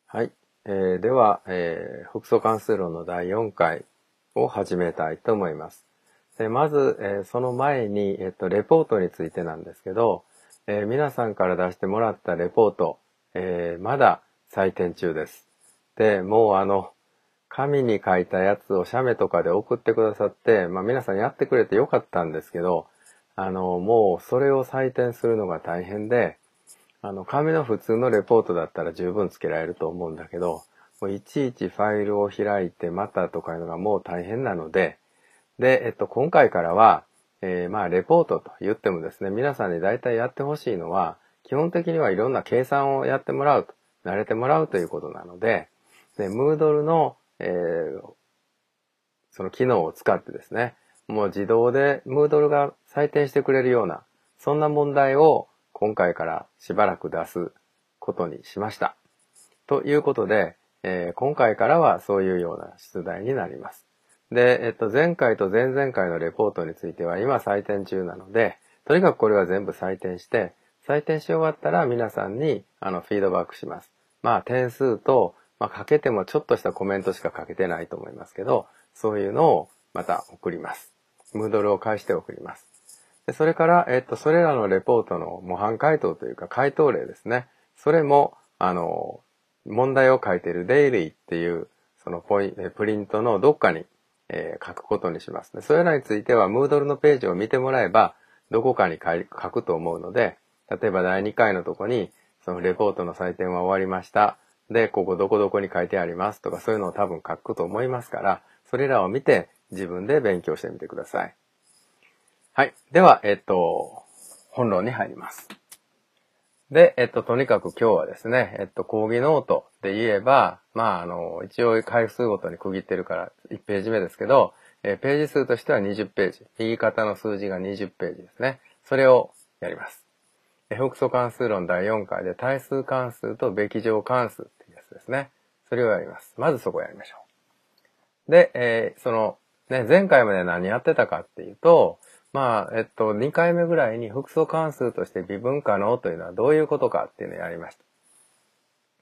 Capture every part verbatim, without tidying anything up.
はい。えー、では、えー、複素関数論のだいよんかいを始めたいと思います。でまず、えー、その前に、えっと、レポートについてなんですけど、えー、皆さんから出してもらったレポート、えー、まだ採点中です。で、もうあの、紙に書いたやつを写メとかで送ってくださって、まあ皆さんやってくれてよかったんですけど、あの、もうそれを採点するのが大変で、あの、紙の普通のレポートだったら十分つけられると思うんだけど、もういちいちファイルを開いてまたとかいうのがもう大変なので、で、えっと、今回からは、えー、まあ、レポートと言ってもですね、皆さんに大体やってほしいのは、基本的にはいろんな計算をやってもらうと、慣れてもらうということなので、で、Moodle の、えー、その機能を使ってですね、もう自動で Moodle が採点してくれるような、そんな問題を今回からしばらく出すことにしました。ということで、えー、今回からはそういうような出題になります。で、えっと、前回と前々回のレポートについては今採点中なので、とにかくこれは全部採点して、採点し終わったら皆さんにあのフィードバックします。まあ点数と、まあ、かけてもちょっとしたコメントしかかけてないと思いますけど、そういうのをまた送ります。ムードルを返して送ります。でそれから、えっと、それらのレポートの模範回答というか回答例ですね。それも、あの、問題を書いているデイリーっていうそのポイプリントのどっかに、えー、書くことにしますね。それらについては Moodle のページを見てもらえばどこかに書くと思うので、例えばだいにかいのとこにそのレポートの採点は終わりました。で、ここどこどこに書いてありますとかそういうのを多分書くと思いますから、それらを見て自分で勉強してみてください。はい。では、えっと、本論に入ります。で、えっと、とにかく今日はですね、えっと、講義ノートで言えば、まあ、あの、一応回数ごとに区切ってるからいちページ目ですけど、えー、ページ数としてはにじゅっページ。右肩の数字がにじゅっページですね。それをやります。複素関数論だいよんかいで対数関数とべき乗関数っていうやつですね。それをやります。まずそこをやりましょう。で、えー、その、ね、前回まで何やってたかっていうと、まあ、えっと、にかいめぐらいに複素関数として微分可能というのはどういうことかっていうのをやりました。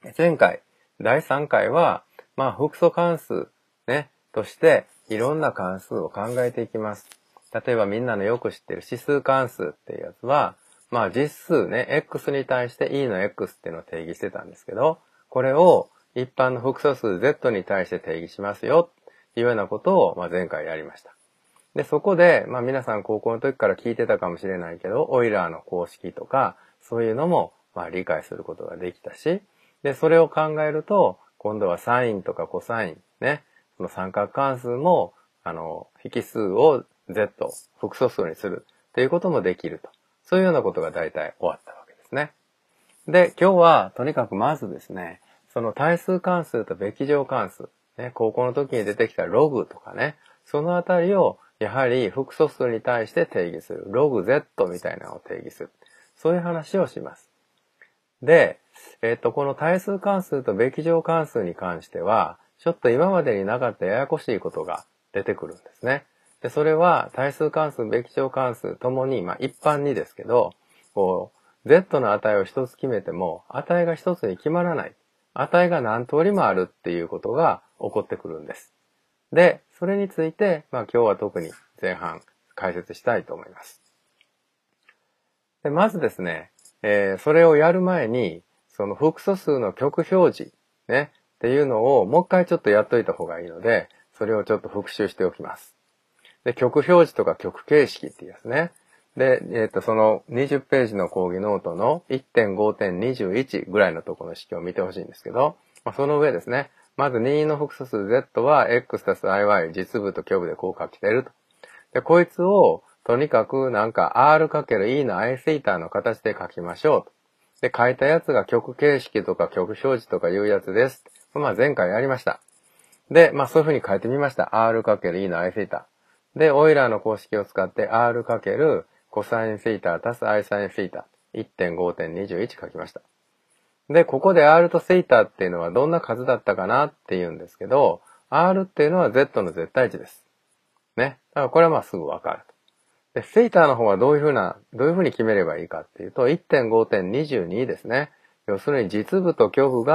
前回、だいさんかいは、まあ、複素関数、ね、としていろんな関数を考えていきます。例えばみんなのよく知ってる指数関数っていうやつは、まあ実数ね、x に対して e の x っていうのを定義してたんですけど、これを一般の複素数 z に対して定義しますよ、というようなことを、まあ、前回やりました。で、そこで、まあ皆さん高校の時から聞いてたかもしれないけど、オイラーの公式とか、そういうのも、まあ理解することができたし、で、それを考えると、今度はサインとかコサイン、ね、その三角関数も、あの、引数を z、複素数にするということもできると。そういうようなことが大体終わったわけですね。で、今日はとにかくまずですね、その対数関数とべき乗関数、ね、高校の時に出てきたログとかね、そのあたりをやはり複素数に対して定義する。ログ z みたいなのを定義する。そういう話をします。で、えっと、この対数関数とべき乗関数に関しては、ちょっと今までになかったややこしいことが出てくるんですね。で、それは対数関数、べき乗関数ともに、まあ一般にですけど、こう、z の値を一つ決めても、値が一つに決まらない。値が何通りもあるっていうことが起こってくるんです。で、それについて、まあ今日は特に前半解説したいと思います。でまずですね、えー、それをやる前に、その複素数の極表示、ね、っていうのをもう一回ちょっとやっといた方がいいので、それをちょっと復習しておきます。で、極表示とか極形式っていうやつね。で、えっと、そのにじゅっページの講義ノートの いってんごてんにじゅういち ぐらいのところの式を見てほしいんですけど、まあ、その上ですね。まずにの複素数 z は x たす iy 実部と虚部でこう書きてると。で、こいつをとにかくなんか r×e の i セイターの形で書きましょうと。で、書いたやつが極形式とか極表示とかいうやつです。まあ前回やりました。で、まあそういうふうに書いてみました。r×e の i セイター。で、オイラーの公式を使って r× コサインセイター足す i サインセイター いってんごてんにじゅういち 書きました。で、ここで r とセイターっていうのはどんな数だったかなっていうんですけど、r っていうのは z の絶対値です。ね。だからこれはまあすぐわかると。で、セイターの方はどういうふうな、どういうふうに決めればいいかっていうと、いってんごてんにじゅうに ですね。要するに実部と虚部が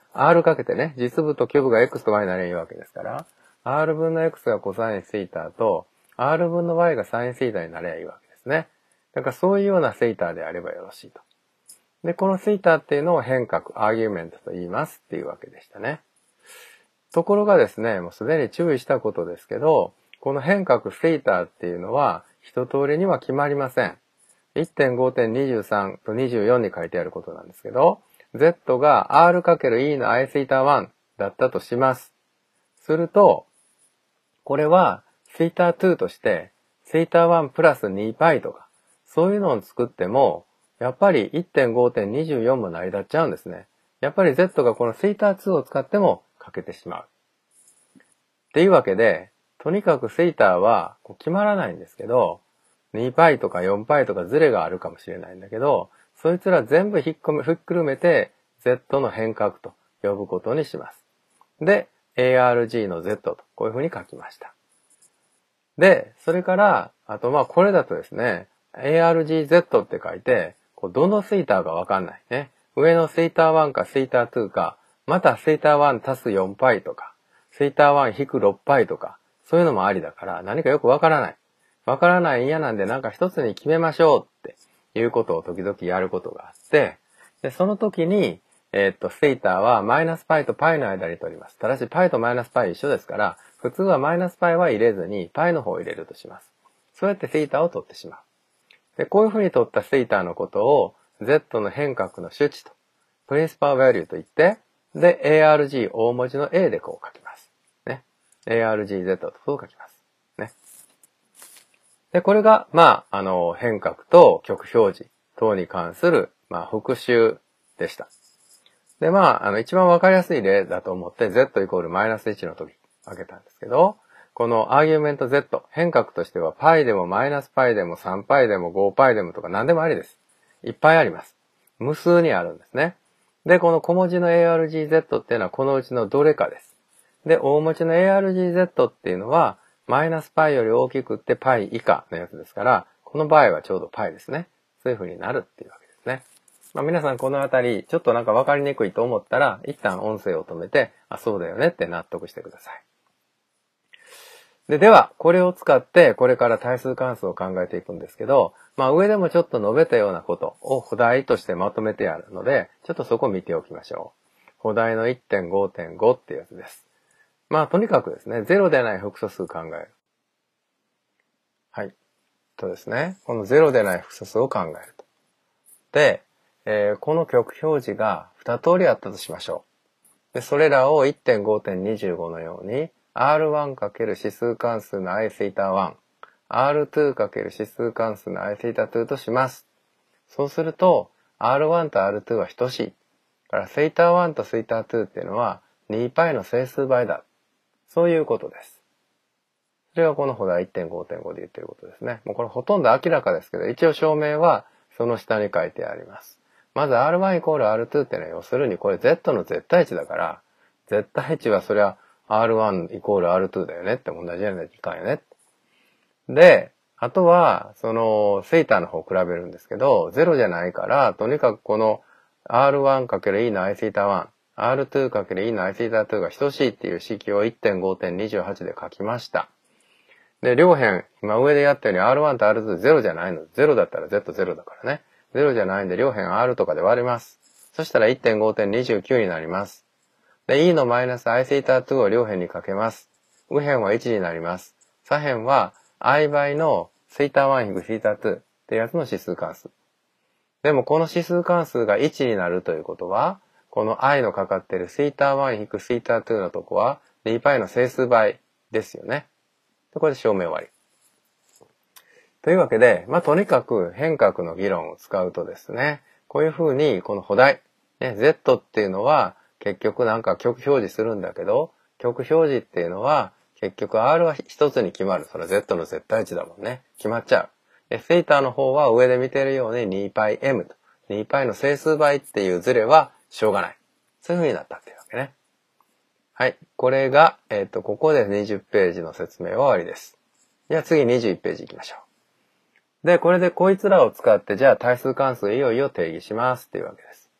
R かけてね、実部と虚部が X と Y になればいいわけですから、R 分の X がコサインセイターと、R 分の Y がサインセイターになればいいわけですね。だからそういうようなセイターであればよろしいと。で、このセイターっていうのを変革、アーギュメントと言いますっていうわけでしたね。ところがですね、もうすでに注意したことですけど、この変革セイターっていうのは一通りには決まりません。いってんごてんにじゅうさん とにじゅうよんに書いてあることなんですけど、Z が R×E の I セイターワンだったとします。すると、これはセイターツーとしてセイターワンプラス にパイ とか、そういうのを作っても、やっぱり いってんごてんにじゅうよん も成り立っちゃうんですね。やっぱり Z がこのセイターツーを使っても書けてしまう。っていうわけで、とにかくセイターはこう決まらないんですけど、にパイ とか よんパイ とかズレがあるかもしれないんだけど、そいつら全部ひっこめ、ひっくるめて Z の変革と呼ぶことにします。で、エーアールジー の Z とこういうふうに書きました。で、それから、あとまあこれだとですね、エーアールジーゼット って書いて、こうどのセイターかわかんないね。上のセイターワンかセイターツーか、またセイターワン足す よんパイ とか、セイターワン引く ろくパイ とか、そういうのもありだから何かよくわからない。わからない嫌なんでなんか一つに決めましょうっていうことを時々やることがあって、で、その時に、えー、っと、セイターはマイナスパイとパイの間に取ります。ただしパイとマイナスパイ一緒ですから、普通はマイナスパイは入れずにパイの方を入れるとします。そうやってセイターを取ってしまう。で、こういうふうに取ったセイターのことを Z の変革の周知と、プリンシパルバリューと言って、で、エーアールジー 大文字の A でこう書きます。ね。エーアールジーゼット とそう書きます。ね。で、これが、まあ、あの、変革と極表示等に関する、まあ、復習でした。で、まあ、あの、一番わかりやすい例だと思って、Z イコールマイナスいちの時、あげたんですけど、このアーギュメント Z、変革としては π でもマイナス π でも さんパイ でも ごパイ でもとか何でもありです。いっぱいあります。無数にあるんですね。で、この小文字の エーアールジーゼット っていうのはこのうちのどれかです。で、大文字の エーアールジーゼット っていうのはマイナス π より大きくって π 以下のやつですから、この場合はちょうど π ですね。そういう風になるっていうわけですね。まあ、皆さんこのあたりちょっとなんかわかりにくいと思ったら一旦音声を止めて、あ、そうだよねって納得してください。で、では、これを使って、これから対数関数を考えていくんですけど、まあ、上でもちょっと述べたようなことを補題としてまとめてあるので、ちょっとそこを見ておきましょう。補題の いってんごてんご っていうやつです。まあ、とにかくですね、ゼロでない複素数考える。はい。とですね、このゼロでない複素数を考えると。で、えー、この極表示がに通りあったとしましょう。で、それらを いってんごてんにじゅうご のように、アールワン× 指数関数の i セイターワン、アールツー× 指数関数の i セイターツーとします。そうすると、アールワン と アールツー は等しい。だからセイターワンとセイターツーっていうのは にパイ の整数倍だ。そういうことです。それがこの補題 いってんごてんご で言ってることですね。もうこれほとんど明らかですけど、一応証明はその下に書いてあります。まず アールワン イコール アールツー っていうのは要するにこれ Z の絶対値だから、絶対値はそりゃアールワン イコール アールツー だよねって同じような時間よね。で、あとは、その、セイターの方を比べるんですけど、ゼロじゃないから、とにかくこの アールワン× E の i セイターワン、アールツー× E の i セイターツーが等しいっていう式を いってんごてんにじゅうはち で書きました。で、両辺、今上でやったように アールワン と アールツーゼロじゃないの。ゼロだったら ゼットゼロ だからね。ゼロじゃないんで両辺 R とかで割れます。そしたら いってんごてんにじゅうきゅう になります。で、E のマイナス i セイターツーを両辺にかけます。右辺はいちになります。左辺は i 倍のセイターワン引くセイターツーってやつの指数関数。でもこの指数関数がいちになるということは、この i のかかっているセイターワン引くセイターツーのとこは にパイ の整数倍ですよね。でこれで証明終わり。というわけで、まあ、とにかく変革の議論を使うとですね、こういうふうにこの補題、ね、Z っていうのは結局なんか極表示するんだけど、極表示っていうのは結局 R は一つに決まる。それは Z の絶対値だもんね。決まっちゃう。で、セイターの方は上で見てるように にパイエム と。にパイ の整数倍っていうズレはしょうがない。そういうふうになったっていうわけね。はい。これが、えっと、ここでにじゅっページの説明は終わりです。じゃあ次にじゅういちページ行きましょう。で、これでこいつらを使って、じゃあ対数関数いよいよ定義しますっていうわけです。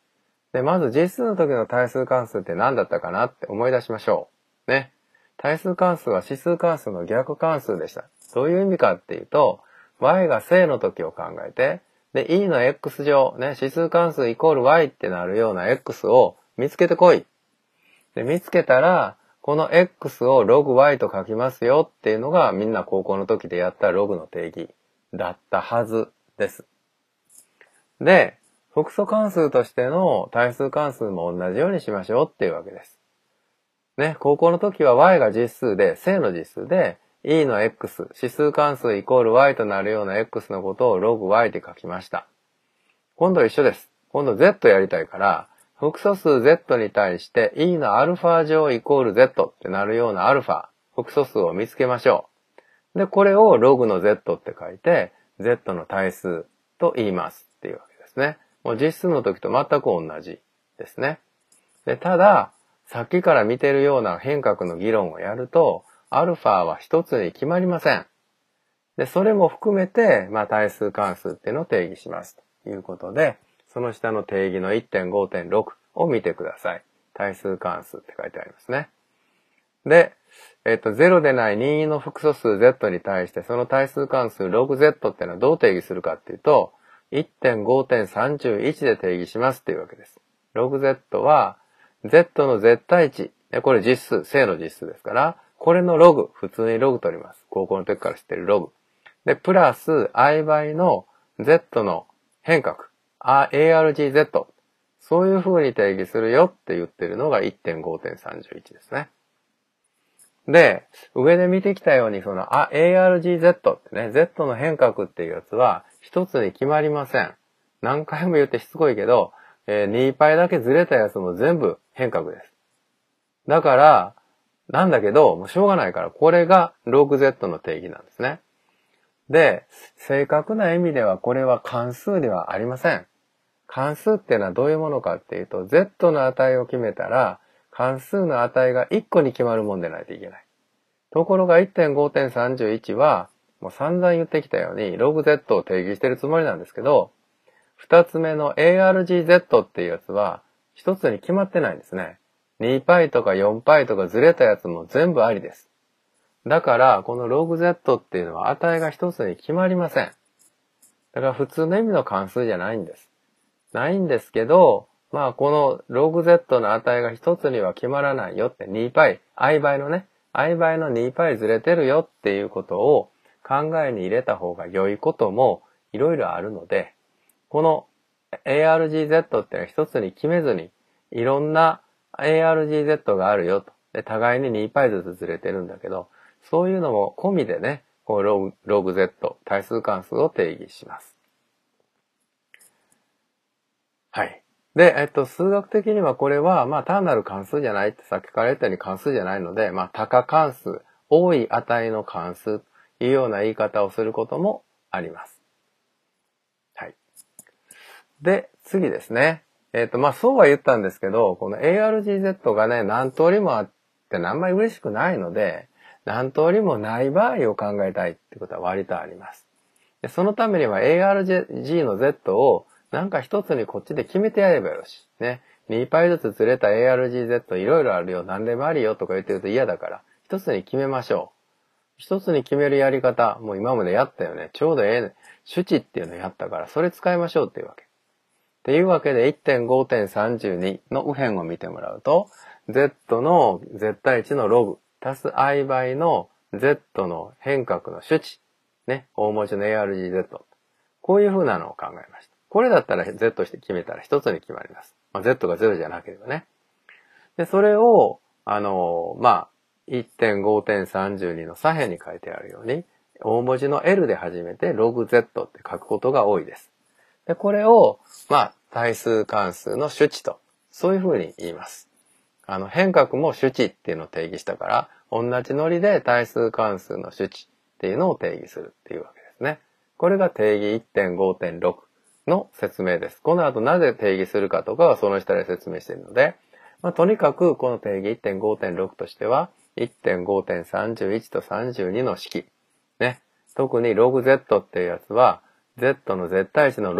で、まず実数の時の対数関数って何だったかなって思い出しましょう。ね。対数関数は指数関数の逆関数でした。どういう意味かっていうと、y が正の時を考えて、で、e の x 乗、ね、指数関数イコール y ってなるような x を見つけてこい。で、見つけたら、この x を log y と書きますよっていうのがみんな高校の時でやった log の定義だったはずです。で、複素関数としての対数関数も同じようにしましょうっていうわけです。ね、高校の時は y が実数で、正の実数で、e の x、指数関数イコール y となるような x のことを log y で書きました。今度一緒です。今度 z やりたいから、複素数 z に対して e の α 乗イコール z ってなるような α、複素数を見つけましょう。で、これを log の z って書いて、z の対数と言いますっていうわけですね。もう実数の時と全く同じですね。で、ただ、さっきから見てるような変革の議論をやると、アルファは一つに決まりません。で、それも含めて、まあ、対数関数っていうのを定義しますということで、その下の定義の いってんごてんろく を見てください。対数関数って書いてありますね。で、えっと、ゼロでない任意の複素数 z に対して、その対数関数 log z っていうのはどう定義するかっていうと、いってんごてんさんじゅういち で定義しますっていうわけです。log z は、z の絶対値。これ実数、正の実数ですから、これのログ、普通にログ取ります。高校の時から知ってるログ。で、プラス i 倍の z の変革、アールジーゼット。そういう風に定義するよって言ってるのが いってんごてんさんじゅういち ですね。で、上で見てきたように、その アールジーゼット ってね、z の変革っていうやつは一つに決まりません。何回も言ってしつこいけど、えー、にパイだけずれたやつも全部変革です。だから、なんだけど、もうしょうがないから、これが log z の定義なんですね。で、正確な意味ではこれは関数ではありません。関数っていうのはどういうものかっていうと、z の値を決めたら、関数の値がいっこに決まるもんでないといけない。ところが いってんごてんさんじゅういち は、もう散々言ってきたように、log z を定義してるつもりなんですけど、二つ目の アールジーゼット っていうやつは、一つに決まってないんですね。にパイとかよんパイとかずれたやつも全部ありです。だから、この log z っていうのは値が一つに決まりません。だから普通の意味の関数じゃないんです。ないんですけど、まあこの log z の値が一つには決まらないよってにパイ、i 倍のね、i 倍のにパイずれてるよっていうことを考えに入れた方が良いこともいろいろあるので、この アールジーゼットっていうのは一つに決めずに、いろんな アールジーゼット があるよと。で、互いににパイずつずれてるんだけど、そういうのも込みでね、こう log, log-z、対数関数を定義します。はい。で、えっと、数学的にはこれは、まあ単なる関数じゃないってさっきから言ったように関数じゃないので、まあ多価関数、多い値の関数というような言い方をすることもあります。はい。で、次ですね。えっと、まあ、そうは言ったんですけど、この アールジーゼット がね、何通りもあってあんまり嬉しくないので、何通りもない場合を考えたいってことは割とあります。でそのためには アールジー の Z をなんか一つにこっちで決めてやればよし。ね。にパイずつずれた アールジーゼット いろいろあるよ、何でもありよとか言ってると嫌だから、一つに決めましょう。一つに決めるやり方、もう今までやったよね。ちょうどええ、ね、主値っていうのやったから、それ使いましょうっていうわけ。っていうわけで いってんごてんさんじゅうに の右辺を見てもらうと、Z の絶対値のログ、足す i 倍の Z の変革の主値、ね、大文字の アールジーゼット。こういう風なのを考えました。これだったら Z して決めたら一つに決まります。まあ、Z がゼロじゃなければね。で、それを、あの、まあ、いってんごてんさんじゅうに の左辺に書いてあるように、大文字の L で始めて log z って書くことが多いです。で、これを、まあ、対数関数の主値と、そういうふうに言います。あの、変革も主値っていうのを定義したから、同じノリで対数関数の主値っていうのを定義するっていうわけですね。これが定義 いってんごてんろく の説明です。この後なぜ定義するかとかはその下で説明しているので、まあ、とにかくこの定義 いってんごてんろく としては、いってんごてんさんじゅういち とさんじゅうにの式。ね。特に log z っていうやつは、z の絶対値のログ。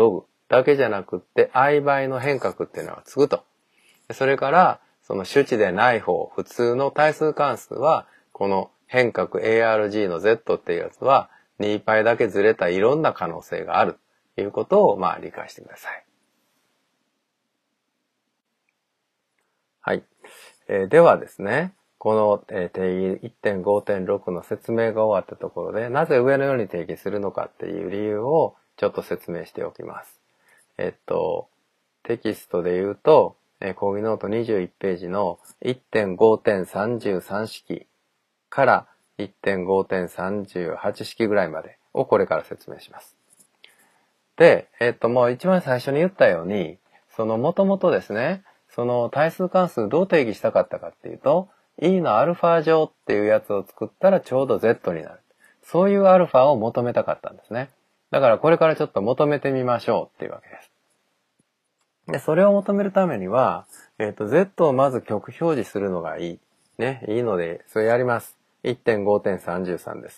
だけじゃなくって、相倍の変革っていうのがつくと。それから、その主値でない方、普通の対数関数は、この変革 エーアールジー の Z っていうやつは、にパイだけずれたいろんな可能性があるということを、まあ理解してください。はい。えー、ではですね、この、えー、定義 いってんごてんろく の説明が終わったところで、なぜ上のように定義するのかっていう理由をちょっと説明しておきます。えっと、テキストで言うと、えー、講義ノートにじゅういちページの いってんごてんさんじゅうさん 式から いってんごてんさんじゅうはち 式ぐらいまでをこれから説明します。で、えっと、もう一番最初に言ったように、そのもともとですね、その対数関数どう定義したかったかっていうと、E のアルファ乗っていうやつを作ったらちょうど Z になる。そういうアルファを求めたかったんですね。だからこれからちょっと求めてみましょうっていうわけです。で、それを求めるためには、えっと、Z をまず極表示するのがいい。ね、いいので、それやります。いってんごてんさんじゅうさん です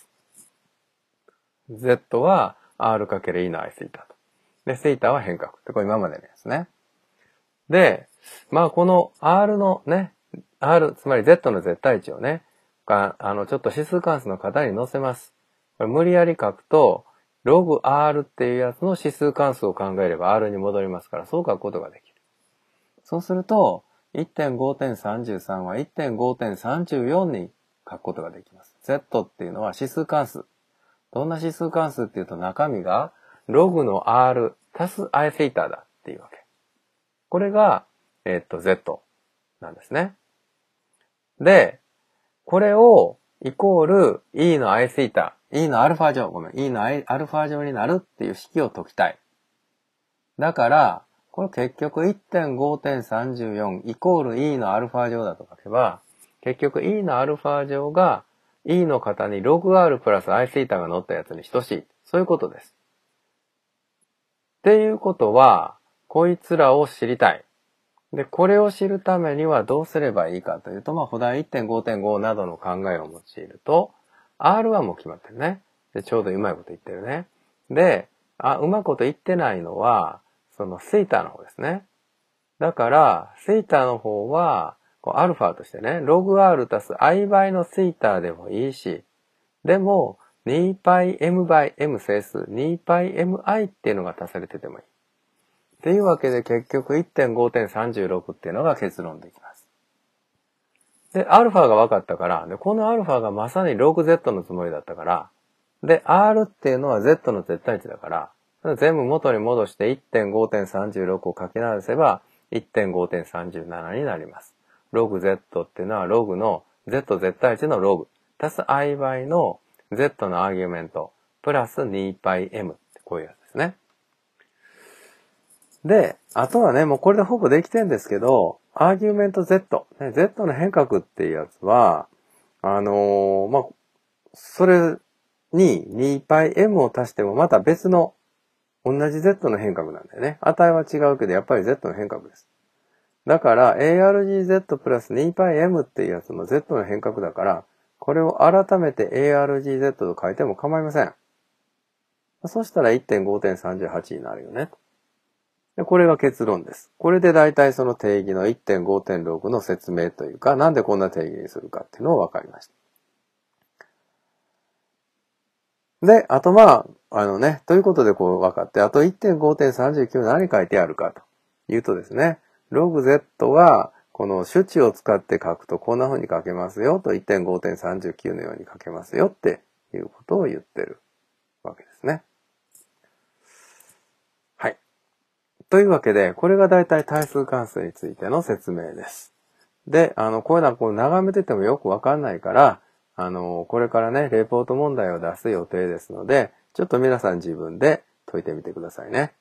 。Z は R×E の I セイタと。で、セイタは変革。で、これ今までのやつね。で、まあこの R のね、R、つまり Z の絶対値をね、あの、ちょっと指数関数の型に載せます。これ無理やり書くと、ログ R っていうやつの指数関数を考えれば R に戻りますから、そう書くことができる。そうすると、いってんごてんさんじゅうさん は いってんごてんさんじゅうよん に書くことができます。Z っていうのは指数関数。どんな指数関数っていうと中身がログの R 足す I セイタだっていうわけ。これが、えっと、Z なんですね。で、これをイコール E の I セイタ、E のアルファ乗、ごめん、E のアルファ乗になるっていう式を解きたい。だから、これ結局 いってんごてんさんじゅうよん イコール E のアルファ乗だと書けば、結局 E のアルファ乗が E の型に ログ R プラス I セイタが乗ったやつに等しい。そういうことです。っていうことは、こいつらを知りたい。で、これを知るためにはどうすればいいかというと、まあ、補題 いってんごてんご などの考えを用いると、R はもう決まってるね。で、ちょうどうまいこと言ってるね。で、あ、うまいこと言ってないのは、そのセイタの方ですね。だから、セイタの方は、こうアルファとしてね、ログ R 足す I 倍のセイタでもいいし、でも、にパイ M 倍 M 整数、にパイ エムアイ っていうのが足されててもいい。っていうわけで結局 いってんごてんさんじゅうろく っていうのが結論できます。で、アルファが分かったから、で、このアルファがまさに ログ ゼット のつもりだったから、で、R っていうのは Z の絶対値だから、全部元に戻して いってんごてんさんじゅうろく を書き直せば いってんごてんさんじゅうなな になります。ログ Z っていうのはログの Z 絶対値のログ、足す I 倍の Z のアーギュメント、プラス にパイエム ってこういうやつですね。で、あとはね、もうこれでほぼできてんですけど、アーギュメント Z、ね、Z の変革っていうやつは、あのー、まあ、それに にパイエム を足してもまた別の同じ Z の変革なんだよね。値は違うけど、やっぱり Z の変革です。だから、エーアールジーゼット プラス にパイエム っていうやつも Z の変革だから、これを改めて エーアールジーゼット と書いても構いません。そしたら いってんごてんさんじゅうはち になるよね。でこれが結論です。これで大体その定義の いってんごてんろく の説明というか、なんでこんな定義にするかっていうのを分かりました。で、あとまあ、あのね、ということでこう分かって、あと いってんごてんさんじゅうきゅう 何書いてあるかというとですね、ログ Z はこの主値を使って書くとこんな風に書けますよと いってんごてんさんじゅうきゅう のように書けますよっていうことを言ってるわけですね。はい。というわけで、これが大体対数関数についての説明です。で、あの、こういうのはこう眺めててもよくわかんないから、あの、これからね、レポート問題を出す予定ですので、ちょっと皆さん自分で解いてみてくださいね。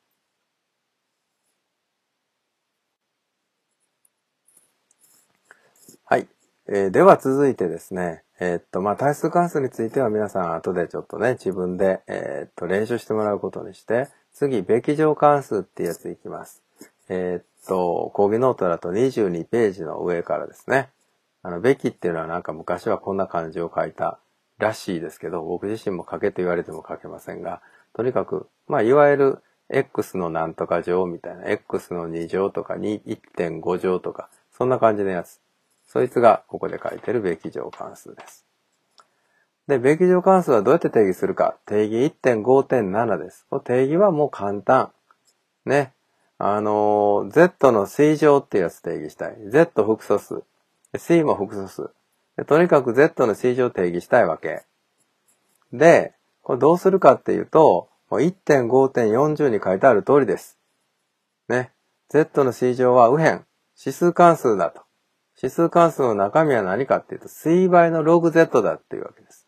はい。えー、では続いてですね、えー、っと、まあ、対数関数については皆さん後でちょっとね、自分で、えー、っと、練習してもらうことにして、次、べき乗関数っていうやついきます。えー、っと、講義ノートだとにじゅうにページの上からですね。あの、べきっていうのはなんか昔はこんな漢字を書いたらしいですけど、僕自身も書けと言われても書けませんが、とにかく、まあ、いわゆる、 X のなんとか乗みたいな、X のに乗とか いってんご 乗とか、そんな感じのやつ。そいつがここで書いてるべき乗関数です。で、べき乗関数はどうやって定義するか。定義 いってんごてんなな です。定義はもう簡単。ね。あのー、Z のC 乗っていうやつ定義したい。Z 複素数。C も複素数。でとにかく Z の C 乗定義したいわけ。で、これどうするかっていうと、いってんごてんよんじゅう に書いてある通りです。ね。Z の C 乗は右辺、指数関数だと。指数関数の中身は何かっていうと、C 倍の ログZ だっていうわけです。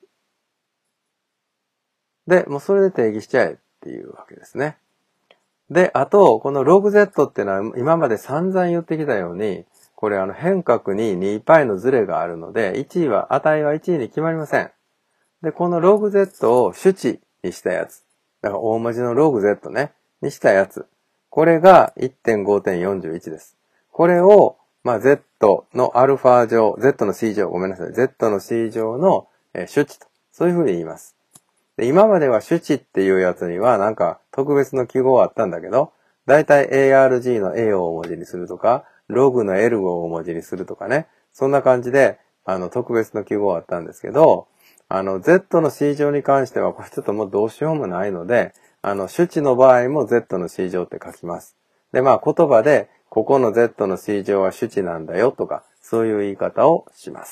で、もうそれで定義しちゃえっていうわけですね。で、あと、この ログZ っていうのは今まで散々言ってきたように、これあの変角に にパイ のズレがあるので、いちいは、値はいちいに決まりません。で、この ログZ を主値にしたやつ。だから大文字の ログZ ね、にしたやつ。これが いってんごてんよんじゅういち です。これを、まあ、Z のアルファ乗、Z の C 乗、ごめんなさい。Z の C 乗の、えー、主値と。そういうふうに言います。で今までは主値っていうやつにはなんか特別の記号あったんだけど、だいたい エーアールジー の A を大文字にするとか、ログの L を大文字にするとかね。そんな感じで、あの、特別の記号あったんですけど、あの、Z の C 乗に関しては、これちょっともうどうしようもないので、あの、主値の場合も Z の C 乗って書きます。で、まあ言葉で、ここの Z の C 乗は主値なんだよとか、そういう言い方をします。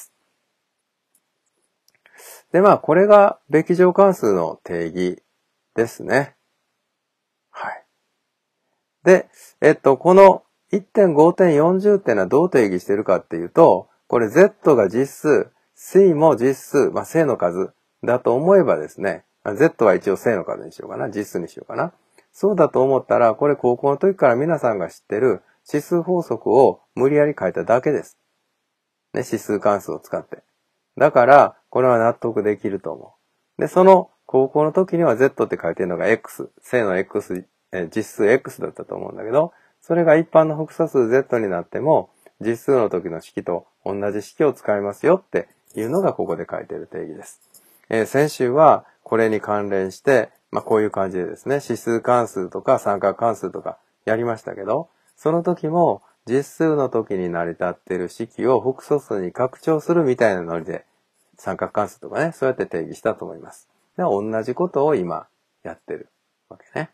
で、まあ、これが、べき乗関数の定義ですね。はい。で、えっと、この いってんごてんよんじゅう っていうのはどう定義してるかっていうと、これ Z が実数、C も実数、まあ、正の数だと思えばですね、Z は一応正の数にしようかな、実数にしようかな。そうだと思ったら、これ高校の時から皆さんが知ってる指数法則を無理やり書いただけです。ね、指数関数を使って。だから、これは納得できると思う。で、その高校の時には Z って書いてるのが X、正の X、え実数 X だったと思うんだけど、それが一般の複素数 Z になっても、実数の時の式と同じ式を使いますよっていうのがここで書いている定義です。えー、先週はこれに関連して、まあこういう感じでですね、指数関数とか三角関数とかやりましたけど、その時も実数の時に成り立っている式を複素数に拡張するみたいなノリで三角関数とかね、そうやって定義したと思います。で同じことを今やってるわけね。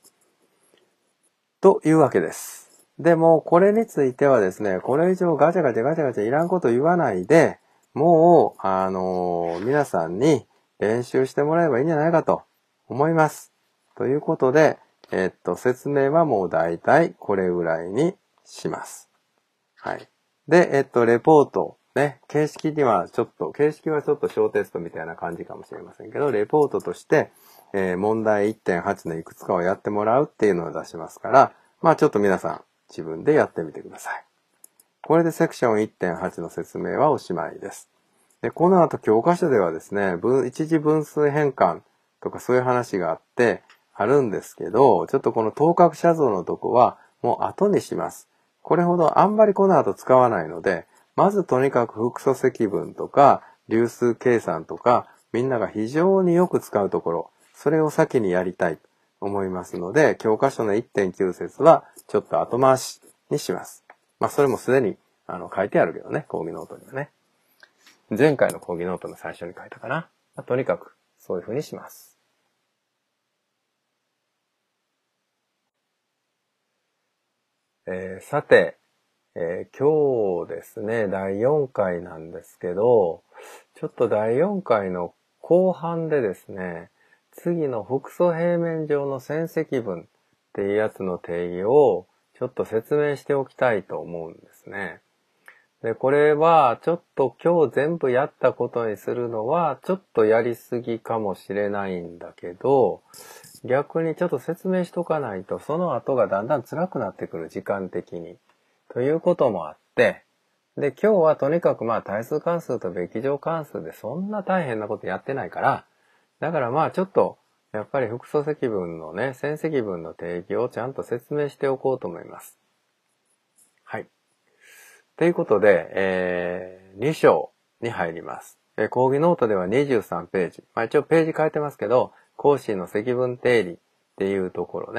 というわけです。でも、これについてはですね、これ以上ガチャガチャガチャガチャいらんこと言わないで、もう、あのー、皆さんに練習してもらえばいいんじゃないかと思います。ということで、えっと、説明はもう大体これぐらいにします。はい。で、えっと、レポート。ね、形式にはちょっと、形式はちょっと小テストみたいな感じかもしれませんけど、レポートとして、えー、問題 いってんはち のいくつかをやってもらうっていうのを出しますから、まあちょっと皆さん自分でやってみてください。これでセクション いってんはち の説明はおしまいです。で、この後教科書ではですね、分、一次分数変換とかそういう話があって、あるんですけど、ちょっとこの等角写像のとこはもう後にします。これほどあんまりこの後使わないので、まずとにかく複素積分とか流数計算とかみんなが非常によく使うところ、それを先にやりたいと思いますので、教科書の いってんきゅう 節はちょっと後回しにします。まあそれもすでにあの書いてあるけどね、講義ノートにはね。前回の講義ノートの最初に書いたかな。まあ、とにかくそういうふうにします。えー、さて、えー、今日ですね、だいよんかいなんですけど、ちょっとだいよんかいの後半でですね、次の複素平面上の線積分っていうやつの定義をちょっと説明しておきたいと思うんですね。で、これはちょっと今日全部やったことにするのはちょっとやりすぎかもしれないんだけど、逆にちょっと説明しとかないとその後がだんだん辛くなってくる、時間的に。ということもあって、で、今日はとにかくまあ対数関数とべき乗関数でそんな大変なことやってないから、だからまあちょっとやっぱり複素積分のね、線積分の定義をちゃんと説明しておこうと思います。はい。ということで、えー、に章に入ります。えー、講義ノートではにじゅうさんページ。まあ一応ページ変えてますけど、公式の積分定理っていうところね。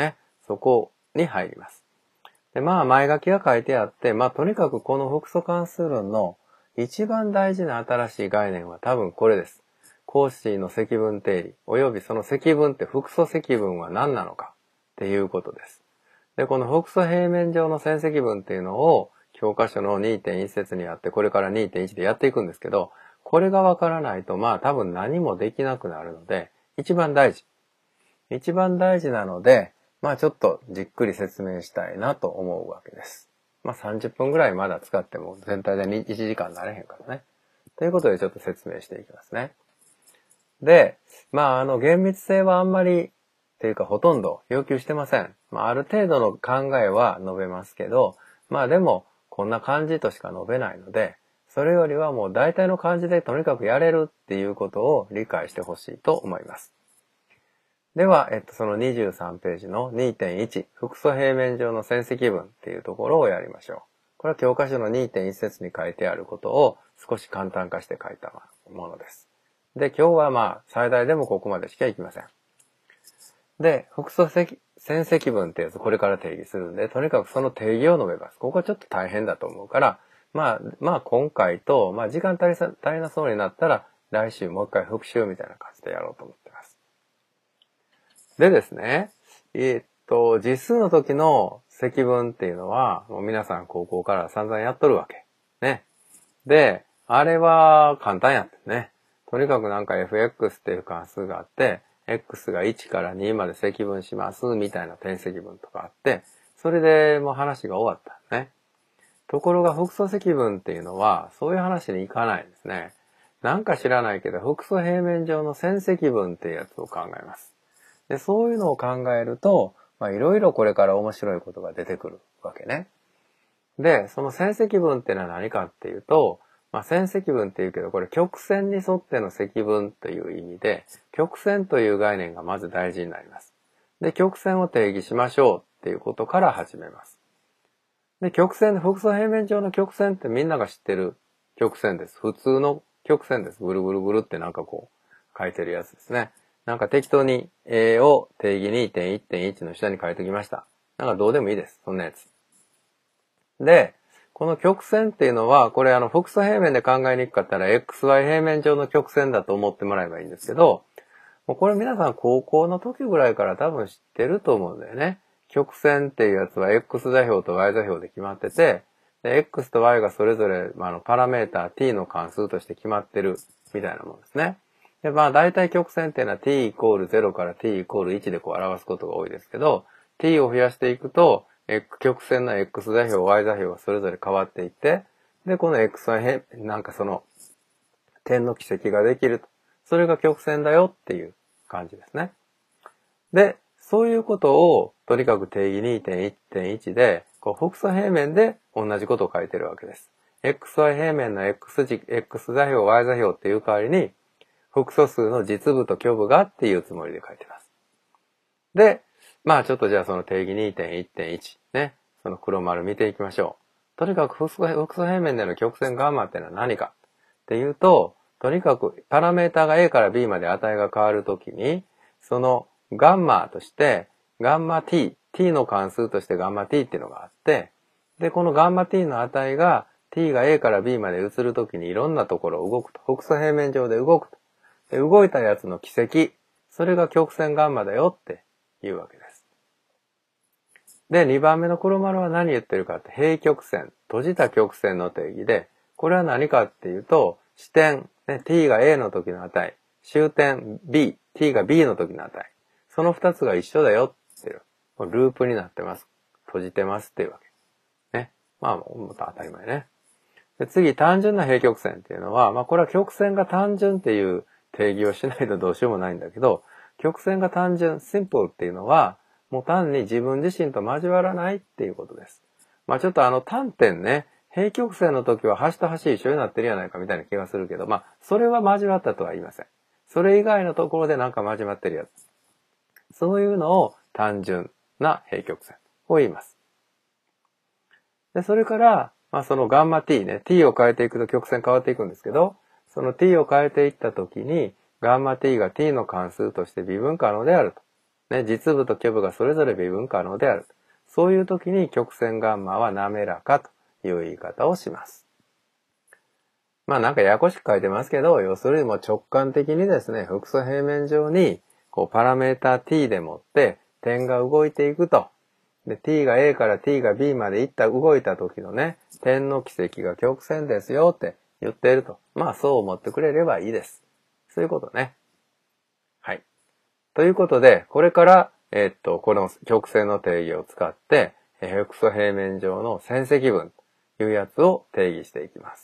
そこに入ります。で、まあ前書きが書いてあって、まあとにかくこの複素関数論の一番大事な新しい概念は多分これです。コーシーの積分定理、およびその積分って複素積分は何なのかっていうことです。で、この複素平面上の線積分っていうのを教科書の にてんいち 節にあって、これから にてんいち でやっていくんですけど、これがわからないとまあ多分何もできなくなるので、一番大事。一番大事なので、まあちょっとじっくり説明したいなと思うわけです。まあさんじゅっぷんぐらいまだ使っても全体でいちじかんになれへんからね。ということでちょっと説明していきますね。で、まああの厳密性はあんまりというかほとんど要求してません。まあある程度の考えは述べますけど、まあでもこんな感じとしか述べないので、それよりはもう大体の感じでとにかくやれるっていうことを理解してほしいと思います。では、えっと、そのにじゅうさんページの にてんいち、複素平面上の線積分っていうところをやりましょう。これは教科書の にてんいち 節に書いてあることを少し簡単化して書いたものです。で、今日はまあ、最大でもここまでしかいきません。で、複素線積分ってやつ、これから定義するんで、とにかくその定義を述べます。ここはちょっと大変だと思うから、まあ、まあ今回と、まあ時間足りさ、足りなそうになったら、来週もう一回復習みたいな感じでやろうと思ってます。でですね、えー、っと、実数の時の積分っていうのは、もう皆さん高校から散々やっとるわけ。ね。で、あれは簡単やってね。とにかくなんか エフエックス っていう関数があって、x がいちからにまで積分しますみたいな点積分とかあって、それでもう話が終わったね。ところが複素積分っていうのは、そういう話にいかないんですね。なんか知らないけど、複素平面上の線積分っていうやつを考えます。で、そういうのを考えると、まあいろいろこれから面白いことが出てくるわけね。で、その線積分っていうのは何かっていうと、まあ線積分っていうけど、これ曲線に沿っての積分という意味で、曲線という概念がまず大事になります。で、曲線を定義しましょうっていうことから始めます。で、曲線、複素平面上の曲線ってみんなが知ってる曲線です。普通の曲線です。ぐるぐるぐるってなんかこう書いてるやつですね。なんか適当に A を定義 にてんいちてんいち の下に書いておきました。なんかどうでもいいです。そんなやつ。で、この曲線っていうのは、これあの複素平面で考えにくかったら エックスワイ 平面上の曲線だと思ってもらえばいいんですけど、もうこれ皆さん高校の時ぐらいから多分知ってると思うんだよね。曲線っていうやつは X 座標と Y 座標で決まってて、で X と Y がそれぞれ、まあ、のパラメータ t の関数として決まってるみたいなもんですね。で、まあ大体曲線っていうのは t イコールゼロから t イコールいちでこう表すことが多いですけど、t を増やしていくと、曲線の X 座標、Y 座標がそれぞれ変わっていって、で、この X はなんかその点の軌跡ができると。それが曲線だよっていう感じですね。で、そういうことをとにかく定義 にてんいちてんいち で、こう複素平面で同じことを書いてるわけです。エックスワイ 平面の X 軸、X 座標、Y 座標っていう代わりに、複素数の実部と虚部がっていうつもりで書いてます。で、まあちょっとじゃあその定義 にてんいちてんいち ね、その黒丸見ていきましょう。とにかく複素平面での曲線ガンマってのは何かっていうと、とにかくパラメータが A から B まで値が変わるときに、そのガンマとして、ガンマ t、t の関数としてガンマ t っていうのがあって、で、このガンマ t の値が t が A から B まで移るときにいろんなところを動くと。複素平面上で動くと。で、動いたやつの軌跡、それが曲線ガンマだよっていうわけです。で、にばんめの黒丸は何言ってるかって、平曲線、閉じた曲線の定義で、これは何かっていうと、支点、ね、t が A の時の値、終点 B、t が B の時の値、その二つが一緒だよっていう、ループになってます。閉じてますっていうわけ。ね。まあ、もっと当たり前ね。で次、単純な平曲線っていうのは、まあこれは曲線が単純っていう定義をしないとどうしようもないんだけど、曲線が単純、シンプルっていうのは、もう単に自分自身と交わらないっていうことです。まあちょっとあの単点ね、平曲線の時は端と端一緒になってるやないかみたいな気がするけど、まあそれは交わったとは言いません。それ以外のところでなんか交わってるやつ。そういうのを単純な平曲線を言います。で、それから、まあそのガンマ t ね、t を変えていくと曲線変わっていくんですけど、その t を変えていったときに、ガンマ t が t の関数として微分可能であると。 ね、実部と虚部がそれぞれ微分可能である。そういう時に曲線ガンマは滑らかという言い方をします。まあなんかややこしく書いてますけど、要するにもう直感的にですね、複素平面上にこうパラメータ t でもって点が動いていくと。で、t が a から t が b まで行った、動いた時のね、点の軌跡が曲線ですよって言っていると。まあそう思ってくれればいいです。そういうことね。はい。ということで、これから、えー、っと、この曲線の定義を使って、複素平面上の線積分というやつを定義していきます。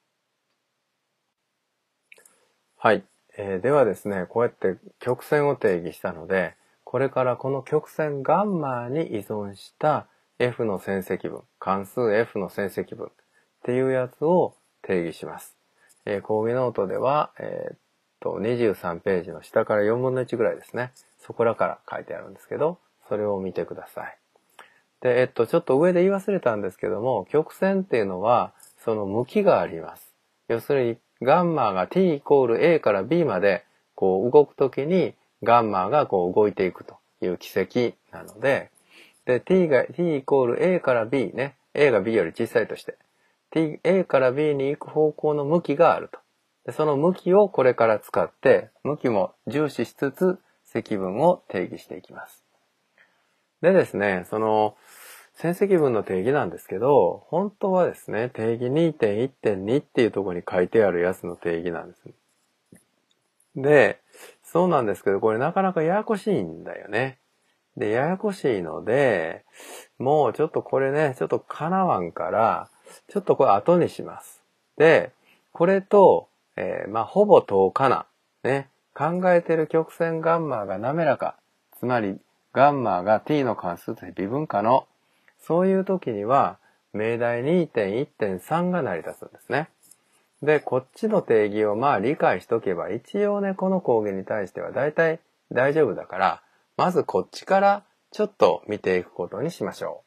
はい。えー、ではですね、こうやって曲線を定義したので、これからこの曲線ガンマに依存した f の線積分、関数 f の線積分っていうやつを定義します。えー、講義ノートでは、えー、っと、にじゅうさんページの下からよんぶんのいちぐらいですね。そこらから書いてあるんですけど、それを見てください。で、えっと、ちょっと上で言い忘れたんですけども、曲線っていうのは、その向きがあります。要するに、ガンマが t イコール a から b まで、こう動くときに、ガンマがこう動いていくという軌跡なので、で、t が t イコール a から b ね、a が b より小さいとして、t、a から b に行く方向の向きがあると。で、その向きをこれから使って、向きも重視しつつ、積分を定義していきます。でですね、その、線積分の定義なんですけど、本当はですね、定義 にてんいちてんに っていうところに書いてあるやつの定義なんです。で、そうなんですけど、これなかなかややこしいんだよね。で、ややこしいので、もうちょっとこれね、ちょっとかなわんから、ちょっとこれ後にします。で、これと、えー、まあ、ほぼ等価な、ね、考えてる曲線ガンマが滑らか、つまり、ガンマが t の関数として微分可能。そういう時には、命題 にてんいちてんさん が成り立つんですね。で、こっちの定義をまあ理解しとけば、一応ね、この講義に対しては大体大丈夫だから、まずこっちからちょっと見ていくことにしましょ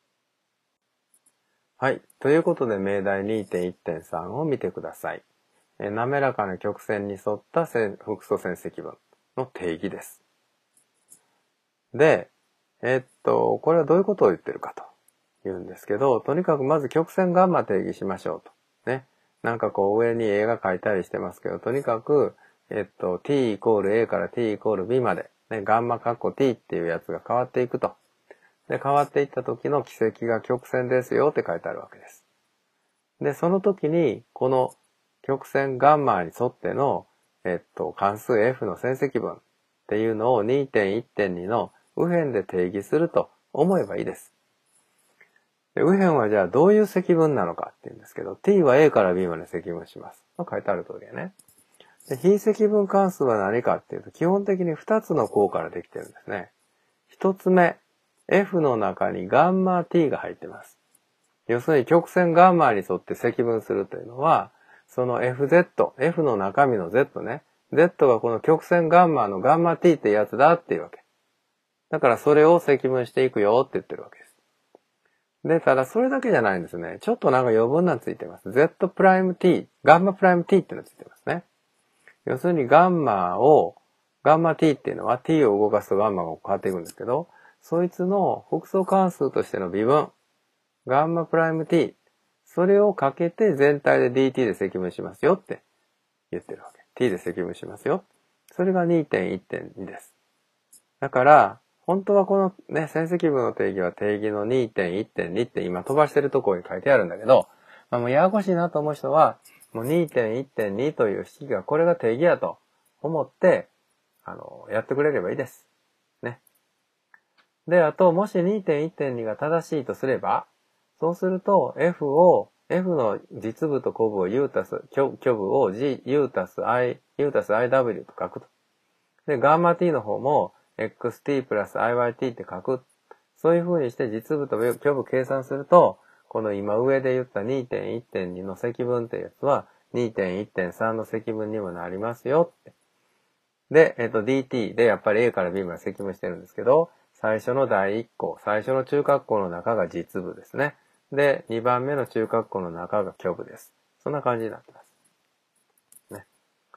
う。はい。ということで、命題 にてんいちてんさん を見てください。え滑らかな曲線に沿った線複素線積分の定義です。で、えっと、これはどういうことを言ってるかと言うんですけど、とにかくまず曲線ガンマ定義しましょうと。ね。なんかこう上に A が書いたりしてますけど、とにかく、えっと、t イコール A から t イコール b まで、ね、ガンマカッコ t っていうやつが変わっていくと。で、変わっていった時の軌跡が曲線ですよって書いてあるわけです。で、その時に、この曲線ガンマに沿っての、えっと、関数 f の線積分っていうのを にてんいちてんに の右辺で定義すると思えばいいです。で右辺はじゃあどういう積分なのかっていうんですけど、t は a から b まで積分します。と書いてある通りやね。で非積分関数は何かっていうと、基本的にふたつの項からできてるんですね。ひとつめ、f の中にガンマ t が入ってます。要するに曲線ガンマに沿って積分するというのは、その エフゼット、f の中身の z ね。z がこの曲線ガンマのガンマ t ってやつだっていうわけ。だからそれを積分していくよって言ってるわけです。で、ただそれだけじゃないんですね。ちょっとなんか余分なのついてます。z プライム t、ガンマプライム t っていうのがついてますね。要するにガンマを、ガンマ t っていうのは t を動かすとガンマが変わっていくんですけど、そいつの複素関数としての微分、ガンマプライム t、それをかけて全体で dt で積分しますよって言ってるわけ。t で積分しますよ。それが にてんいちてんに です。だから、本当はこのね、線積分の定義は定義の にてんいちてんに って今飛ばしてるところに書いてあるんだけど、まあ、もうややこしいなと思う人は、もう にてんいちてんに という式がこれが定義やと思って、あの、やってくれればいいです。ね。で、あと、もし にてんいちてんに が正しいとすれば、そうすると f を、f の実部と個部を u たす、虚部を g、u たす i、u たす iw と書くと。で、ガンマ t の方も xt プラス iyt って書く。そういう風にして実部と虚部計算すると、この今上で言った にてんいちてんに の積分っていうやつは にてんいちてんさん の積分にもなりますよって。で、えっと dt でやっぱり a から b まで積分してるんですけど、最初の第いっ項、最初の中括弧の中が実部ですね。で、にばんめの中括弧の中が虚部です。そんな感じになってます。ね。っ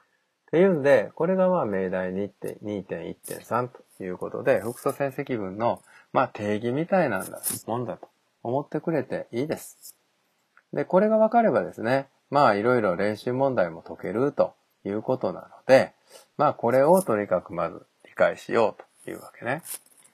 っていうんで、これがまあ命題 にてんいってんさん ということで、複素線積分のまあ定義みたいなんだ、もんだと思ってくれていいです。で、これが分かればですね、まあいろいろ練習問題も解けるということなので、まあこれをとにかくまず理解しようというわけね。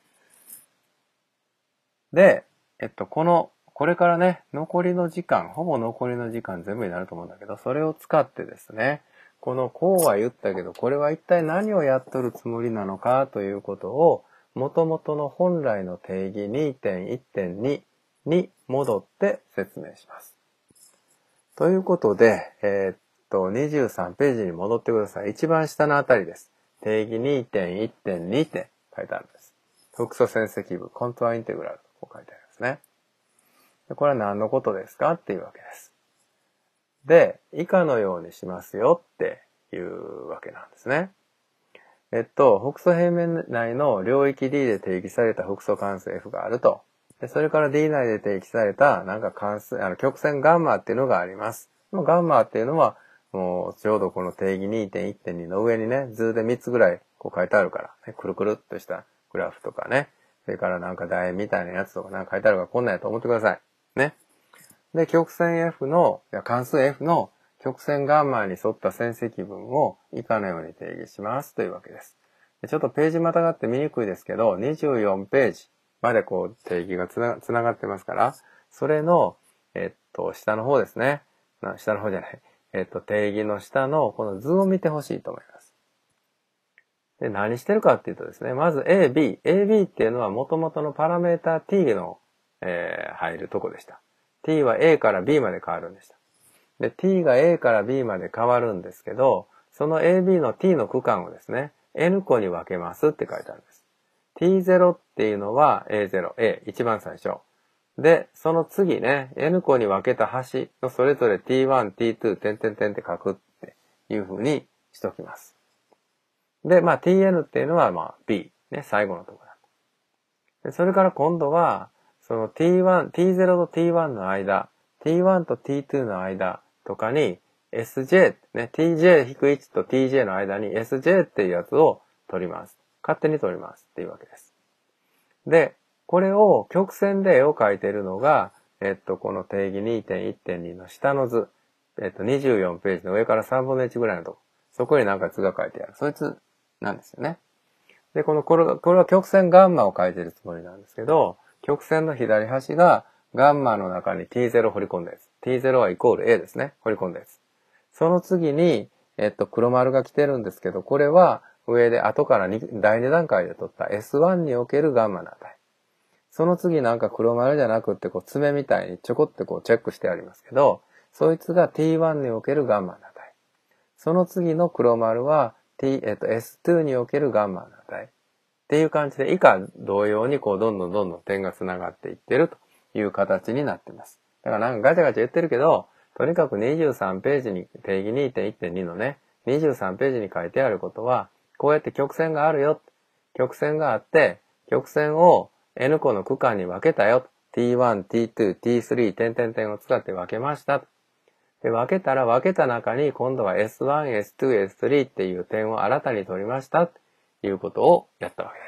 で、えっと、この、これからね、残りの時間、ほぼ残りの時間全部になると思うんだけど、それを使ってですね、このこうは言ったけど、これは一体何をやっとるつもりなのかということを、元々の本来の定義 にてんいってんに に戻って説明します。ということで、えー、っと、にじゅうさんページに戻ってください。一番下のあたりです。定義 にてんいってんに って書いてあるんです。複素線積分、コントゥアインテグラルとこう書いてありますね。でこれは何のことですかっていうわけです。で、以下のようにしますよっていうわけなんですね。えっと、複素平面内の領域 D で定義された複素関数 F があると。でそれから D 内で定義されたなんか関数、あの曲線ガンマっていうのがあります。このガンマっていうのは、もうちょうどこの定義 にてんいってんに の上にね、図でみっつぐらいこう書いてあるから、ね、くるくるっとしたグラフとかね、それからなんか楕円みたいなやつとかなんか書いてあるからこんなんやと思ってください。ね。で、曲線 F の、いや関数 F の曲線ガンマに沿った線積分を以下のように定義しますというわけです。でちょっとページまたがって見にくいですけど、にじゅうよんページまでこう定義がつな、つながってますから、それの、えっと、下の方ですね。下の方じゃない。えっと、定義の下のこの図を見てほしいと思います。で、何してるかっていうとですね、まず エービー。エービー っていうのは元々のパラメータ t の、えー、入るとこでした。t は A から B まで変わるんでした。で、t が A から B まで変わるんですけど、その エービー の t の区間をですね、n 個に分けますって書いてあるんです。ティーゼロ っていうのは エーゼロ、A、一番最初。で、その次ね、n 個に分けた端のそれぞれ ティーワン、ティーツー、点々点って書くっていう風にしときます。で、まあ ティーエヌ っていうのはまあ B、ね、最後のところだ。で、それから今度は、その ティーワン、ティーゼロ と ティーワン の間、ティーワン と ティーツー の間とかに エスジェー、ね、ティージェー いちと ティージェー の間に エスジェー っていうやつを取ります。勝手に取りますっていうわけです。で、これを曲線で絵を描いているのが、えっと、この定義 にてんいってんに の下の図、えっと、にじゅうよんページの上からさんぶんのいちぐらいのとこ、そこになんか図が書いてある。そいつなんですよね。で、この、これこれは曲線ガンマを描いているつもりなんですけど、曲線の左端がガンマの中に ティーゼロ 掘り込んだやつ。ティーゼロ はイコール A ですね。掘り込んだやつ。その次に、えっと、黒丸が来てるんですけど、これは上で後からだいに段階で取った エスワン におけるガンマの値。その次なんか黒丸じゃなくってこう爪みたいにちょこってこうチェックしてありますけど、そいつが ティーワン におけるガンマの値。その次の黒丸は T、えっと、エスツー におけるガンマの値。っていう感じで以下同様にこうどんどんどんどん点が繋がっていってるという形になっています。だからなんかガチャガチャ言ってるけど、とにかくにじゅうさんページに定義 にてんいってんに のね、にじゅうさんページに書いてあることは、こうやって曲線があるよ。曲線があって、曲線を n 個の区間に分けたよ。ティーワン、ティーツー、ティースリー、点々点を使って分けました。で、分けたら分けた中に今度は エスワン、エスツー、エススリー っていう点を新たに取りました。ということをやったわけです。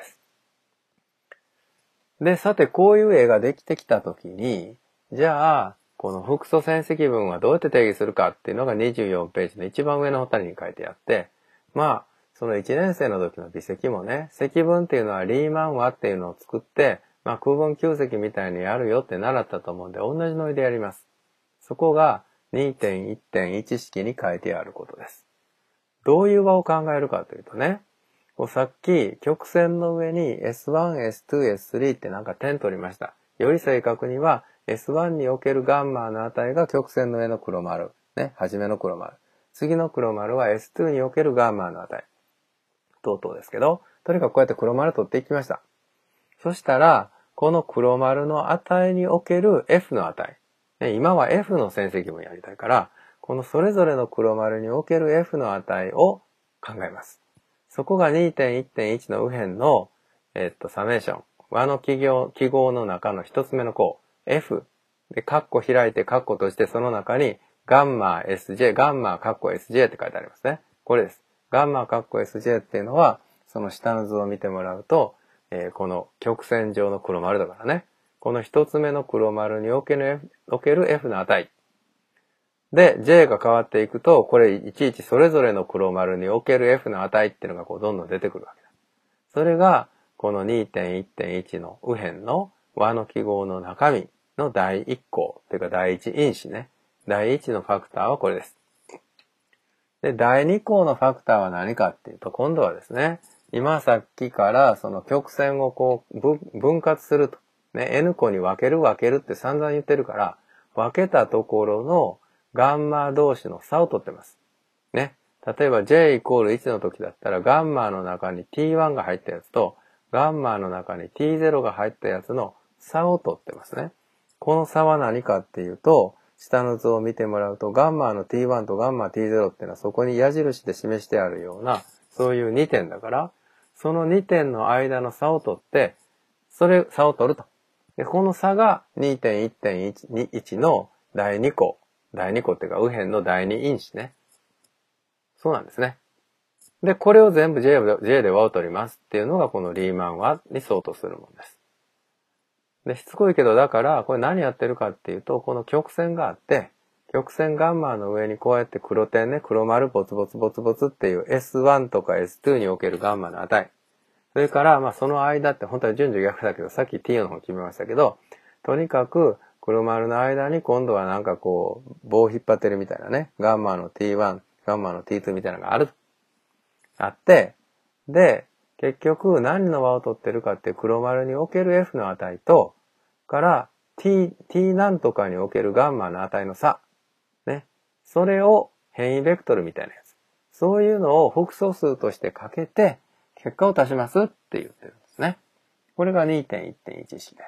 で、さてこういう絵ができてきたときに、じゃあ、この複素線積分はどうやって定義するかっていうのがにじゅうよんページの一番上の方に書いてあって、まあ、そのいちねん生の時の微積もね、積分っていうのはリーマン和っていうのを作って、まあ空分求積みたいにやるよって習ったと思うんで、同じノリでやります。そこが にてんいってんいち 式に書いてあることです。どういう和を考えるかというとね、こうさっき曲線の上に エスワン、エスツー、エススリー ってなんか点取りました。より正確には エスワン におけるガンマの値が曲線の上の黒丸。ね、初めの黒丸。次の黒丸は エスツー におけるガンマの値。等々ですけど、とにかくこうやって黒丸取っていきました。そしたら、この黒丸の値における F の値。ね、今は F の線積分やりたいから、このそれぞれの黒丸における F の値を考えます。そこが にてんいってんいち の右辺の、えっと、サメーション。和の記号、記号の中の一つ目の項。F。で、カッコ開いてカッコとしてその中にガンマ エスジェー、ガンマカッコ エスジェー って書いてありますね。これです。 ガンマ括弧 エスジェー っていうのは、その下の図を見てもらうと、えー、この曲線上の黒丸だからね。この一つ目の黒丸における F, おける F の値。で、J が変わっていくと、これいちいちそれぞれの黒丸における F の値っていうのがこうどんどん出てくるわけだ。それが、この にてんいちてんいち の右辺の和の記号の中身の第一項、というか第一因子ね。第一のファクターはこれです。で、第二項のファクターは何かっていうと、今度はですね、今さっきからその曲線をこう分割すると。ね、N 個に分ける分けるって散々言ってるから、分けたところのガンマ同士の差を取ってます。ね。例えば J イコールいちの時だったら、ガンマの中に ティーワン が入ったやつと、ガンマの中に ティーゼロ が入ったやつの差を取ってますね。この差は何かっていうと、下の図を見てもらうと、ガンマの ティーワン とガンマ ティーゼロ っていうのはそこに矢印で示してあるような、そういうにてんだから、そのにてんの間の差を取って、それ、差を取ると。で、この差が にてんいちてんいち の第二項。第二項っていうか、右辺の第二因子ね。そうなんですね。で、これを全部 J で、J で和を取りますっていうのがこのリーマン和に相当するものです。で、しつこいけど、だから、これ何やってるかっていうと、この曲線があって、曲線ガンマの上にこうやって黒点ね、黒丸ボツボツボツボツっていう エスワン とか エスツー におけるガンマの値。それから、まあその間って本当は順序逆だけど、さっき T の方決めましたけど、とにかく黒丸の間に今度はなんかこう、棒を引っ張ってるみたいなね、ガンマの ティーワン、ガンマの ティーツー みたいなのがある。あって、で、結局何の和を取ってるかって黒丸における F の値と、から T、T なんとかにおけるガンマの値の差。ね。それを変異ベクトルみたいなやつ。そういうのを複素数としてかけて、結果を足しますって言ってるんですね。これが にてんいちてんいち 式です。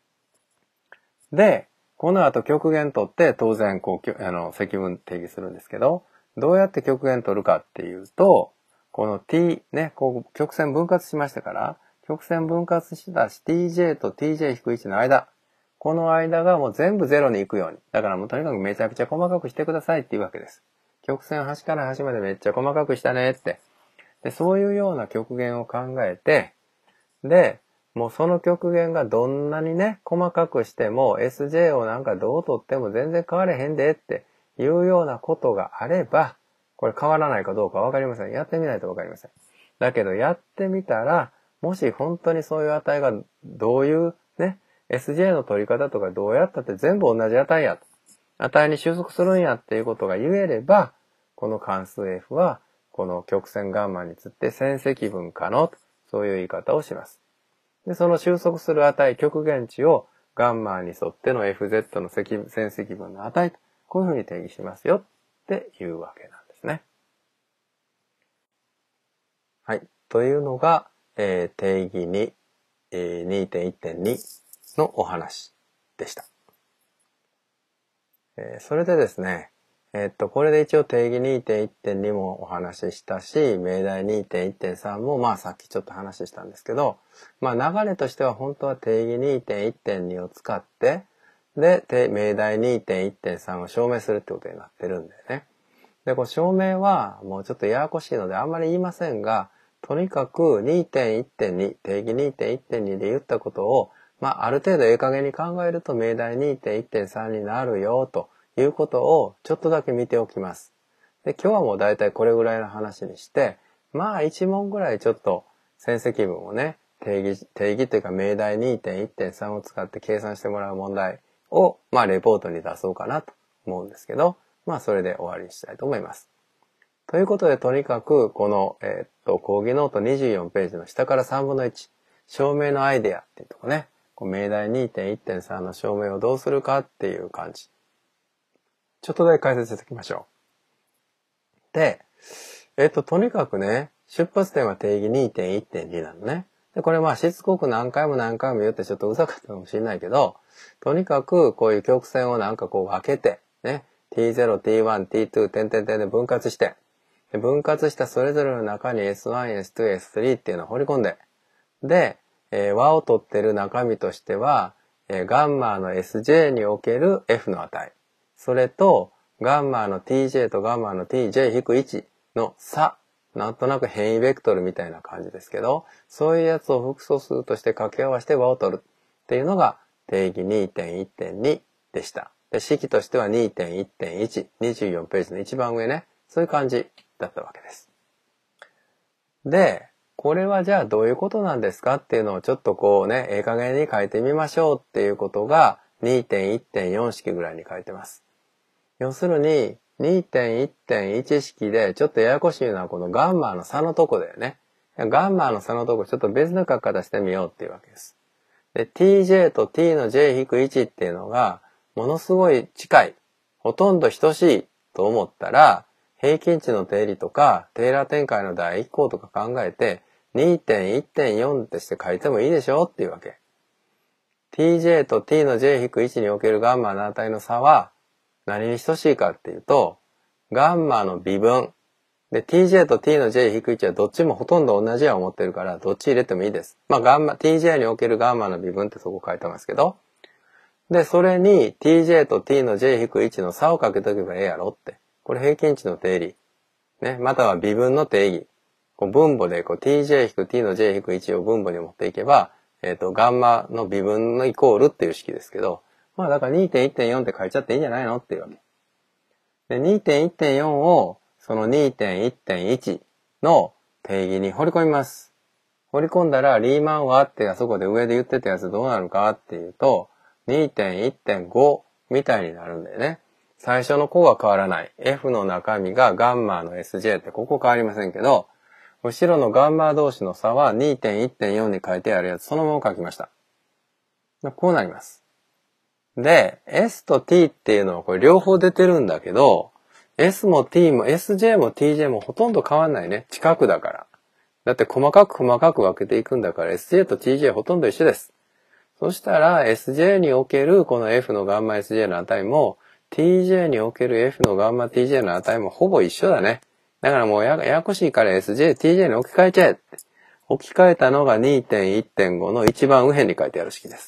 で、この後極限取って当然こう、あの、積分定義するんですけど、どうやって極限取るかっていうと、この t、ね、こう曲線分割しましたから、曲線分割したし ティージェー と ティージェーいち の間、この間がもう全部ゼロに行くように。だからもうとにかくめちゃくちゃ細かくしてくださいっていうわけです。曲線端から端までめっちゃ細かくしたねって。で、そういうような極限を考えて、で、もうその極限がどんなにね、細かくしても エスジェー をなんかどう取っても全然変われへんでっていうようなことがあれば、これ変わらないかどうかわかりません。やってみないとわかりません。だけどやってみたら、もし本当にそういう値がどういうね、エスジェー の取り方とかどうやったって全部同じ値やと。値に収束するんやっていうことが言えれば、この関数 F はこの曲線ガンマにつって線積分可能と、そういう言い方をします。で、その収束する値、極限値をガンマに沿っての エフゼット の線積分の値と、こういうふうに定義しますよっていうわけなんですね。はい。というのが、えー、定義に、えー、にてんいちてんに のお話でした。えー、それでですね、えー、っと、これで一応定義 にてんいちてんに もお話ししたし、命題 にてんいちてんさん もまあさっきちょっと話したんですけど、まあ流れとしては本当は定義 にてんいちてんに を使って、で、命題 にてんいちてんさん を証明するってことになってるんでね。で、こう証明はもうちょっとややこしいのであんまり言いませんが、とにかく にてんいちてんに、定義 にてんいちてんに で言ったことを、まあある程度ええ加減に考えると命題 にてんいちてんさん になるよということをちょっとだけ見ておきます。で、今日はもうだいたいこれぐらいの話にして、まあ一問ぐらいちょっと線積分をね、定義、定義というか命題 にてんいちてんさん を使って計算してもらう問題を、まあレポートに出そうかなと思うんですけど、まあそれで終わりにしたいと思います。ということでとにかくこの、えー、っと講義ノートにじゅうよんページの下からさんぶんのいち、証明のアイデアっていうとこね、命題 にてんいちてんさん の証明をどうするかっていう感じ。ちょっとだけ解説しておきましょう。で、えっと、とにかくね、出発点は定義 にてんいちてんに なのね。で、これまあしつこく何回も何回も言ってちょっとうざかったかもしれないけど、とにかくこういう曲線をなんかこう分けて、ね、ティーゼロ、ティーワン、ティーツー、点々点で分割して、で分割したそれぞれの中に エスワン、エスツー、エススリー っていうのを放り込んで、で、えー、和を取ってる中身としては、えー、ガンマの エスジェー における F の値。それと、ガンマの ティージェー とガンマの ティージェーいち の差っなんとなく変異ベクトルみたいな感じですけど、そういうやつを複素数として掛け合わせて和を取るっていうのが定義 にてんいってんに でした。で、式としては にてんいってんいち、にじゅうよんページの一番上ね、そういう感じだったわけです。で、これはじゃあどういうことなんですかっていうのをちょっとこうね、ええ加減に書いてみましょうっていうことが にてんいってんよん 式ぐらいに書いてます。要するに にてんいってんいち 式でちょっとややこしいのはこのガンマの差のとこだよね。ガンマの差のとこちょっと別の書き方してみようっていうわけです。で、ティージェー と t の ジェイいち っていうのがものすごい近い、ほとんど等しいと思ったら、平均値の定理とかテーラー展開の第一項とか考えて にてんいってんよん ってして書いてもいいでしょっていうわけ。ティージェー と t の ジェイいち におけるガンマの値の差は何に等しいかっていうと、ガンマの微分。で、ティージェー と t の ジェイいち はどっちもほとんど同じや思ってるから、どっち入れてもいいです。まあ、ガンマ、ティージェー におけるガンマの微分ってそこ書いてますけど。で、それに ティージェー と t の ジェイいち の差をかけとけばええやろって。これ平均値の定理。ね。または微分の定義。こう分母でこう ティージェー -t の ジェイいち を分母に持っていけば、えっと、ガンマの微分のイコールっていう式ですけど、まあだから にてんいってんよん って書いちゃっていいんじゃないのっていうわけ。で、にてんいってんよん をその にてんいってんいち の定義に掘り込みます。掘り込んだらリーマンはってあそこで上で言ってたやつどうなるかっていうと にてんいってんご みたいになるんだよね。最初の項は変わらない。F の中身がガンマの エスジェー ってここ変わりませんけど、後ろのガンマ同士の差は にてんいってんよん に書いてあるやつそのまま書きました。こうなります。で、S と T っていうのはこれ両方出てるんだけど、S も T も エスジェー も ティージェー もほとんど変わんないね。近くだから。だって細かく細かく分けていくんだから エスジェー と ティージェー ほとんど一緒です。そしたら エスジェー におけるこの F のガンマ エスジェー の値も ティージェー における F のガンマ ティージェー の値もほぼ一緒だね。だからもうややこしいから エスジェー、ティージェー に置き換えちゃえって。置き換えたのが にてんいってんご の一番右辺に書いてある式です。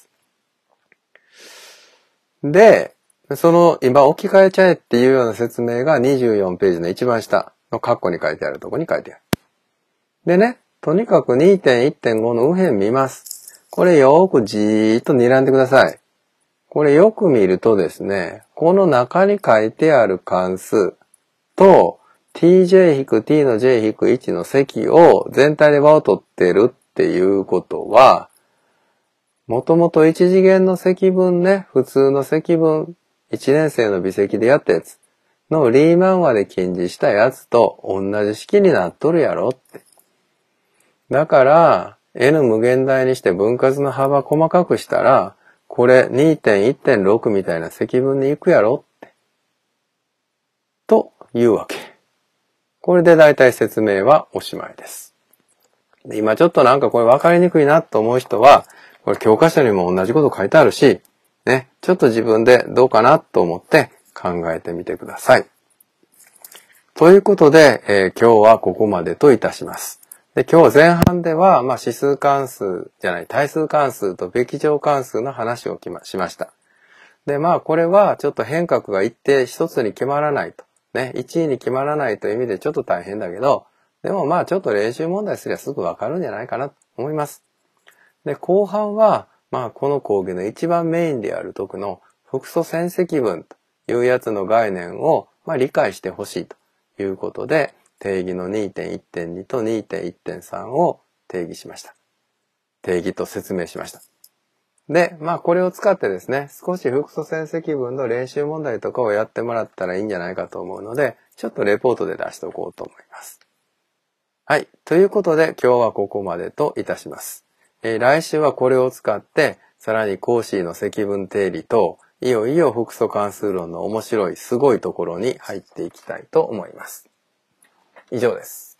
で、その今置き換えちゃえっていうような説明がにじゅうよんページの一番下の括弧に書いてあるところに書いてある。でね、とにかく にてんいってんご の右辺見ます。これよーくじーっと睨んでください。これよく見るとですね、この中に書いてある関数と ティージェー -t の ジェイいち の積を全体で和を取ってるっていうことは、もともと一次元の積分ね、普通の積分、一年生の微積でやったやつのリーマン和で近似したやつと同じ式になっとるやろって。だから、n 無限大にして分割の幅細かくしたら、これ にてんいってんろく みたいな積分に行くやろって。というわけ。これで大体説明はおしまいです。今ちょっとなんかこれ分かりにくいなと思う人は、これ教科書にも同じこと書いてあるし、ね、ちょっと自分でどうかなと思って考えてみてください。ということで、えー、今日はここまでといたします。で、今日前半では、まあ、指数関数じゃない、対数関数とべき乗関数の話をしました。で、まあ、これはちょっと変革が一定一つに決まらないと。ね、一位に決まらないという意味でちょっと大変だけど、でもまあ、ちょっと練習問題すればすぐわかるんじゃないかなと思います。で、後半は、まあ、この講義の一番メインであるとこの複素線積分というやつの概念を、まあ、理解してほしいということで、定義の にてんいってんに と にてんいってんさん を定義しました。定義と説明しました。で、まあこれを使ってですね、少し複素線積分の練習問題とかをやってもらったらいいんじゃないかと思うので、ちょっとレポートで出しておこうと思います。はい。ということで今日はここまでといたします。えー、来週はこれを使って、さらにコーシーの積分定理と、いよいよ複素関数論の面白いすごいところに入っていきたいと思います。以上です。